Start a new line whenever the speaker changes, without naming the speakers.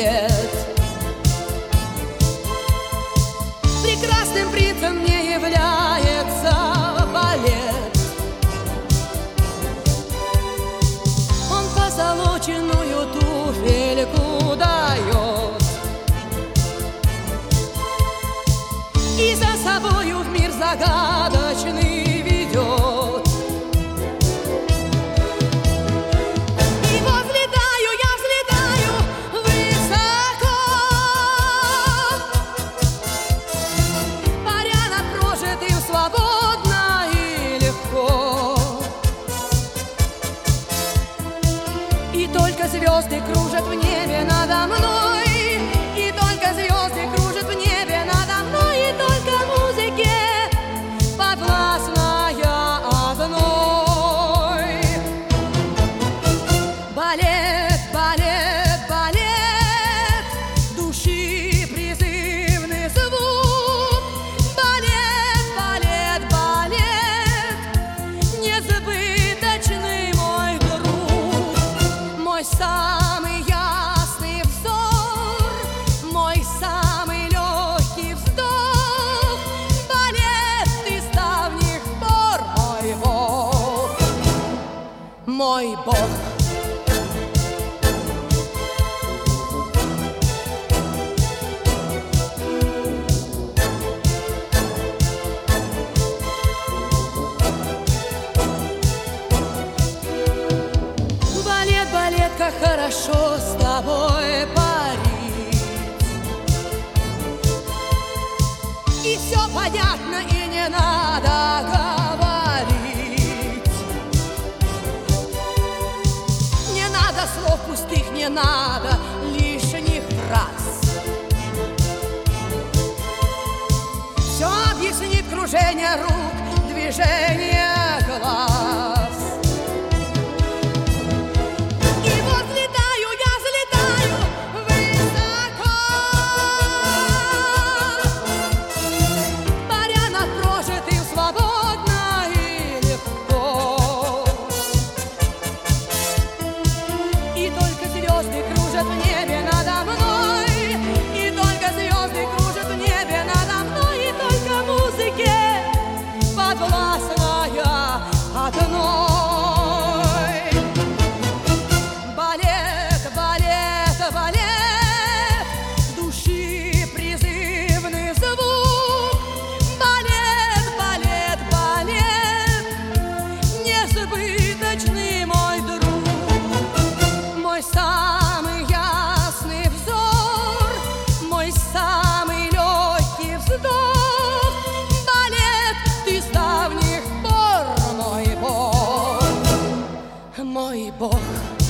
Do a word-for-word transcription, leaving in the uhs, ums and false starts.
балет. Прекрасным принцем мне является балет. Он позолоченную туфельку дает и за собою в мир загадочный ведет. И возлетаю, я взлетаю высоко, паря над прожитым свободно и легко. И только звезды кружат в небе надо мной, и только звезды кружат в небе надо мной, и только музыке подвластна я одной. Балет, балет, балет, души призывный звук. Балет, балет, балет, несбыточный мой друг. Мой самый ясный взор, мой самый легкий вздох. Балет, ты с давних пор мой Бог, мой Бог. Балет, балет, как хорошо с тобой парить, и все понятно, и не надо говорить. Не надо слов пустых, не надо лишних фраз. Все объяснит кружение рук, движение глаз. И вот летаю, я взлетаю высоко, паря над прожитым свободно и легко. И только звезды кружат в небе надо мной, и только звезды кружат в небе надо мной, и только музыке подвластна я одной. Балет, балет, балет, души призывный звук. Балет, балет, балет, несбыточный мой друг. Мой самый ясный взор, мой самый легкий вздох. Балет, ты с давних пор мой Бог, мой Бог.